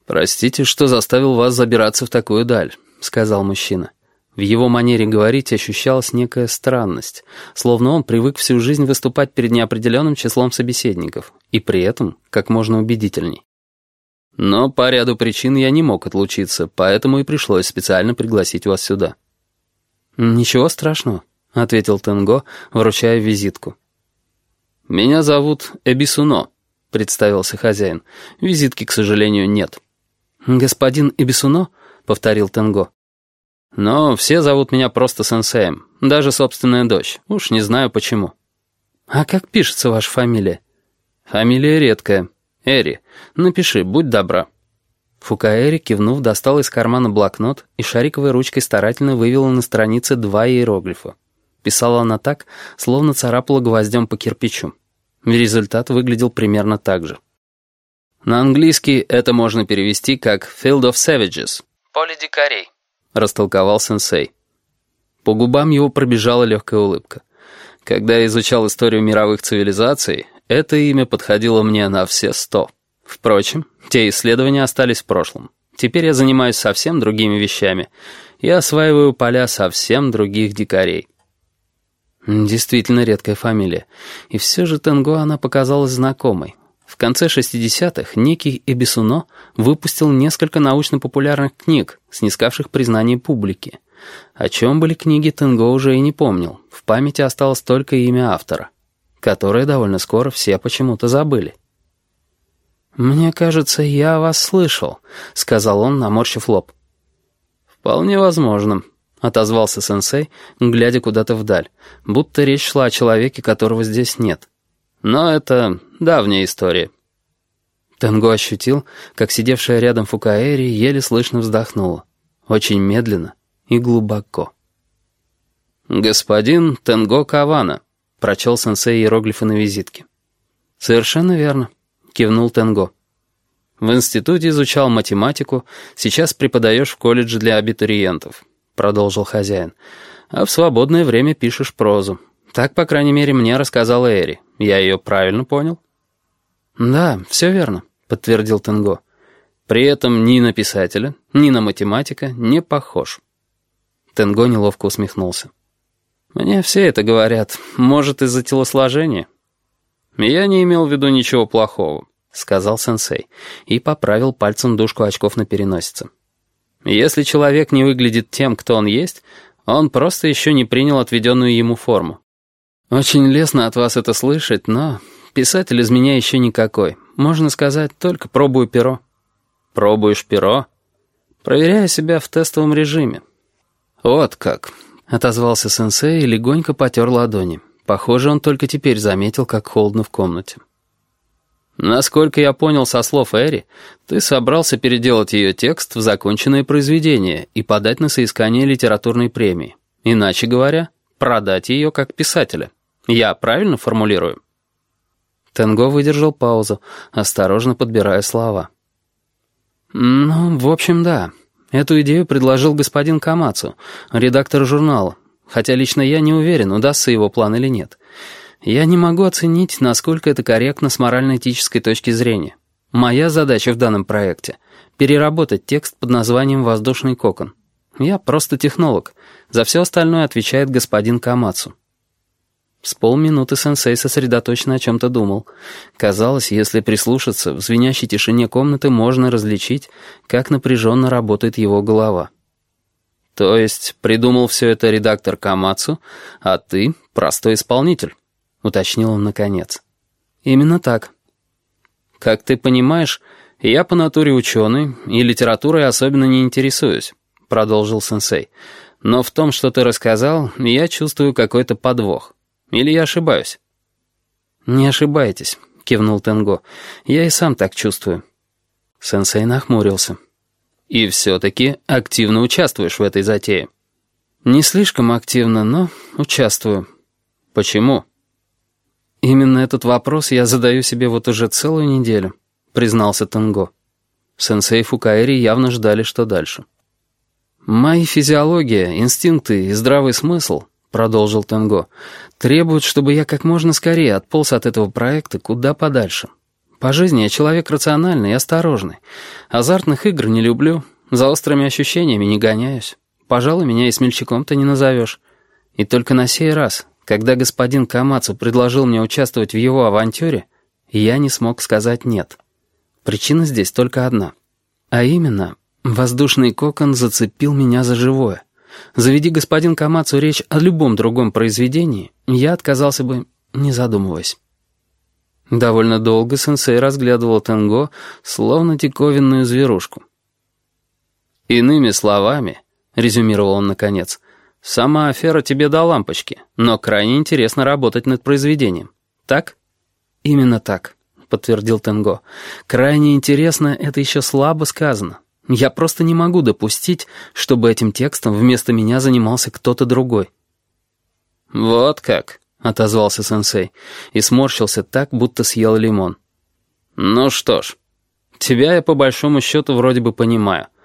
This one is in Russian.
«Простите, что заставил вас забираться в такую даль», — сказал мужчина. В его манере говорить ощущалась некая странность, словно он привык всю жизнь выступать перед неопределенным числом собеседников, и при этом как можно убедительней. «Но по ряду причин я не мог отлучиться, поэтому и пришлось специально пригласить вас сюда». «Ничего страшного», — ответил Тенго, вручая визитку. «Меня зовут Эбисуно», — представился хозяин. «Визитки, к сожалению, нет». «Господин Эбисуно?» — повторил Тенго. «Но все зовут меня просто сенсеем, даже собственная дочь, уж не знаю почему». «А как пишется ваша фамилия?» «Фамилия редкая. Эри. Напиши, будь добра». Фукаэри, кивнув, достал из кармана блокнот и шариковой ручкой старательно вывела на странице 2 иероглифа. Писала она так, словно царапала гвоздем по кирпичу. Результат выглядел примерно так же. «На английский это можно перевести как «Field of Savages» — «Поле дикарей», — растолковал сенсей. По губам его пробежала легкая улыбка. Когда я изучал историю мировых цивилизаций, это имя подходило мне на все 100. Впрочем, те исследования остались в прошлом. Теперь я занимаюсь совсем другими вещами и осваиваю поля совсем других дикарей. Действительно редкая фамилия. И все же Тенго она показалась знакомой. В конце 60-х некий Эбисуно выпустил несколько научно-популярных книг, снискавших признание публики. О чем были книги, Тенго уже и не помнил. В памяти осталось только имя автора, которое довольно скоро все почему-то забыли. «Мне кажется, я вас слышал», — сказал он, наморщив лоб. «Вполне возможно», — отозвался сенсей, глядя куда-то вдаль, будто речь шла о человеке, которого здесь нет. «Но это давняя история». Тенго ощутил, как сидевшая рядом Фукаэри еле слышно вздохнула. Очень медленно и глубоко. «Господин Тенго Кавана», — прочел сенсей иероглифы на визитке. «Совершенно верно», — кивнул Тенго. «В институте изучал математику, сейчас преподаешь в колледже для абитуриентов», — продолжил хозяин. «А в свободное время пишешь прозу. Так, по крайней мере, мне рассказала Эри. Я ее правильно понял?» «Да, все верно», — подтвердил Тенго. «При этом ни на писателя, ни на математика не похож». Тенго неловко усмехнулся. «Мне все это говорят. Может, из-за телосложения?» «Я не имел в виду ничего плохого», — сказал сенсей и поправил пальцем дужку очков на переносице. «Если человек не выглядит тем, кто он есть, он просто еще не принял отведенную ему форму. Очень лестно от вас это слышать, но писатель из меня еще никакой. Можно сказать, только пробую перо». «Пробуешь перо?» «Проверяю себя в тестовом режиме». «Вот как», — отозвался сенсей и легонько потер ладони. Похоже, он только теперь заметил, как холодно в комнате. «Насколько я понял со слов Эри, ты собрался переделать ее текст в законченное произведение и подать на соискание литературной премии. Иначе говоря, продать ее как писателя. Я правильно формулирую?» Тенго выдержал паузу, осторожно подбирая слова. «Ну, в общем, да. Эту идею предложил господин Камацу, редактор журнала, хотя лично я не уверен, удастся его план или нет. Я не могу оценить, насколько это корректно с морально-этической точки зрения. Моя задача в данном проекте — переработать текст под названием «Воздушный кокон». Я просто технолог. За все остальное отвечает господин Камацу». С полминуты сенсей сосредоточенно о чем-то думал. Казалось, если прислушаться, в звенящей тишине комнаты можно различить, как напряженно работает его голова. «То есть придумал все это редактор Камацу, а ты — простой исполнитель?» — уточнил он наконец. «Именно так». «Как ты понимаешь, я по натуре ученый, и литературой особенно не интересуюсь», — продолжил сенсей. «Но в том, что ты рассказал, я чувствую какой-то подвох. Или я ошибаюсь?» «Не ошибаетесь», — кивнул Тенго. «Я и сам так чувствую». Сенсей нахмурился. «И все-таки активно участвуешь в этой затее?» «Не слишком активно, но участвую». «Почему?» «Именно этот вопрос я задаю себе вот уже целую неделю», — признался Тенго. Сенсей и Фукаэри явно ждали, что дальше. «Мои физиология, инстинкты и здравый смысл», — продолжил Тенго, — «требуют, чтобы я как можно скорее отполз от этого проекта куда подальше. По жизни я человек рациональный и осторожный. Азартных игр не люблю, за острыми ощущениями не гоняюсь. Пожалуй, меня и смельчаком-то не назовешь. И только на сей раз, когда господин Камацу предложил мне участвовать в его авантюре, я не смог сказать «нет». Причина здесь только одна. А именно, воздушный кокон зацепил меня за живое. Заведи господин Камацу речь о любом другом произведении, я отказался бы, не задумываясь. Довольно долго сенсей разглядывал Тенго, словно диковинную зверушку. «Иными словами», — резюмировал он наконец, — «сама афера тебе до лампочки, но крайне интересно работать над произведением. Так?» «Именно так», — подтвердил Тенго. «Крайне интересно — это еще слабо сказано. Я просто не могу допустить, чтобы этим текстом вместо меня занимался кто-то другой». «Вот как», — отозвался сенсей и сморщился так, будто съел лимон. «Ну что ж, тебя я по большому счету вроде бы понимаю.